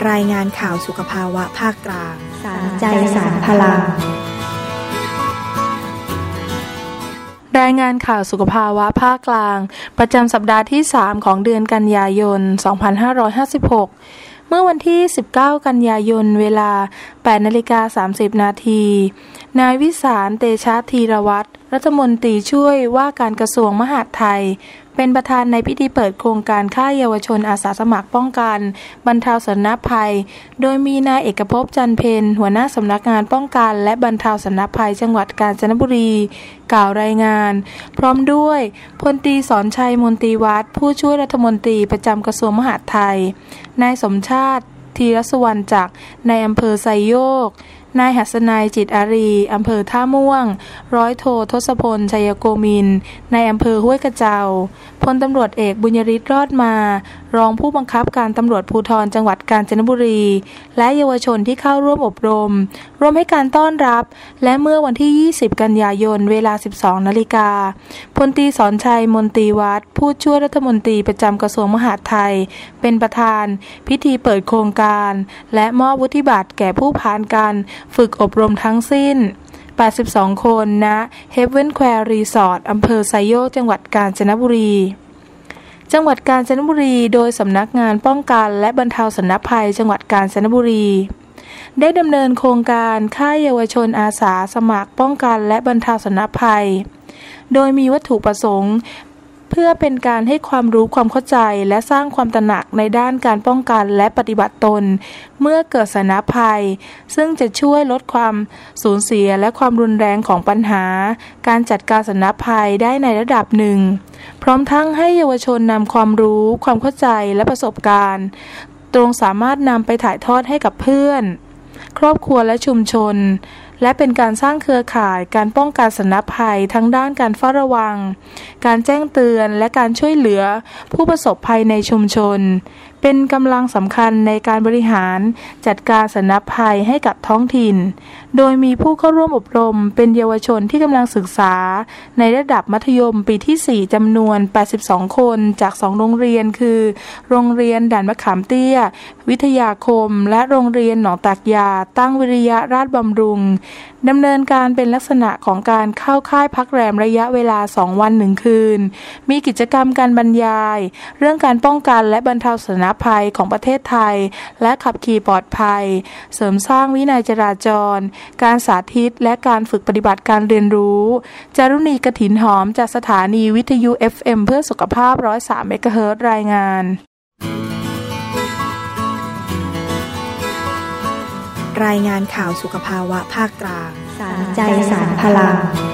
รายงานข่าวสุขภาวะภาคกลางสารใจสารพลังรายงานข่าวสุขภาวะภาคกลางประจำสัปดาห์ที่3ของเดือนกันยายน2556เมื่อวันที่19กันยายนเวลา 8:30 น.นายวิสารเตชะธีรวัฒน์รัฐมนตรีช่วยว่าการกระทรวงมหาดไทยเป็นประธานในพิธีเปิดโครงการค่ายเยาวชนอาสาสมัครป้องกันบรรเทาสาธารณภัยโดยมีนายเอกภพจันเพ็ญหัวหน้าสำนักงานป้องกันและบรรเทาสาธารณภัยจังหวัดกาญจนบุรีกล่าวรายงานพร้อมด้วยพลตรีสอนชัยมนตรีวัฒน์ผู้ช่วยรัฐมนตรีประจำกระทรวงมหาดไทยนายสมชาติธีรสุวรรณจักรในอำเภอไซโยกนายหัสนัยจิตอารีอำเภอท่าม่วงร้อยโททศพลชัยโกมินในอำเภอห้วยกระเจ้าพลตำรวจเอกบุญยฤทธิ์รอดมารองผู้บังคับการตำรวจภูธรจังหวัดกาญจนบุรีและเยาวชนที่เข้าร่วมอบรมรวมให้การต้อนรับและเมื่อวันที่20กันยายนเวลา 12 นาฬิกาพลตรีสอนชัยมนตรีวัฒน์ผู้ช่วยรัฐมนตรีประจำกระทรวงมหาดไทยเป็นประธานพิธีเปิดโครงการและมอบวุฒิบัตรแก่ผู้ผ่านการฝึกอบรมทั้งสิ้น82คนณเฮฟเว่นแควร์รีสอร์ทอำเภอไซโยกจังหวัดกาญจนบุรีจังหวัดกาญจนบุรีโดยสำนักงานป้องกันและบรรเทาสาธารณภัยจังหวัดกาญจนบุรีได้ดำเนินโครงการค่ายเยาวชนอาสาสมัครป้องกันและบรรเทาสาธารณภัยโดยมีวัตถุประสงค์เพื่อเป็นการให้ความรู้ความเข้าใจและสร้างความตระหนักในด้านการป้องกันและปฏิบัติตนเมื่อเกิดสาธารณภัยซึ่งจะช่วยลดความสูญเสียและความรุนแรงของปัญหาการจัดการสาธารณภัยได้ในระดับหนึ่งพร้อมทั้งให้เยาวชนนำความรู้ความเข้าใจและประสบการณ์ตรงสามารถนำไปถ่ายทอดให้กับเพื่อนครอบครัวและชุมชนและเป็นการสร้างเครือข่ายการป้องกันสาธารณภัยทั้งด้านการเฝ้าระวังการแจ้งเตือนและการช่วยเหลือผู้ประสบภัยในชุมชนเป็นกำลังสำคัญในการบริหารจัดการสาธารณภัยให้กับท้องถิ่นโดยมีผู้เข้าร่วมอบรมเป็นเยาวชนที่กำลังศึกษาในระดับมัธยมปีที่4จำนวน82คนจาก2โรงเรียนคือโรงเรียนด่านมะขามเตี้ยวิทยาคมและโรงเรียนหนองตากยาตั้งวิริยะราชบำรุงดำเนินการเป็นลักษณะของการเข้าค่ายพักแรมระยะเวลา2วัน1คืนมีกิจกรรมการบรรยายเรื่องการป้องกันและบรรเทาสาธารณภัยของประเทศไทยและขับขี่ปลอดภัยเสริมสร้างวินัยจราจรการสาธิตและการฝึกปฏิบัติการเรียนรู้จารุณีกฐินหอมจากสถานีวิทยุ FM เพื่อสุขภาพ103 เมกะเฮิรตซ์รายงานรายงานข่าวสุขภาวะภาคกลางสารใจสารพลัง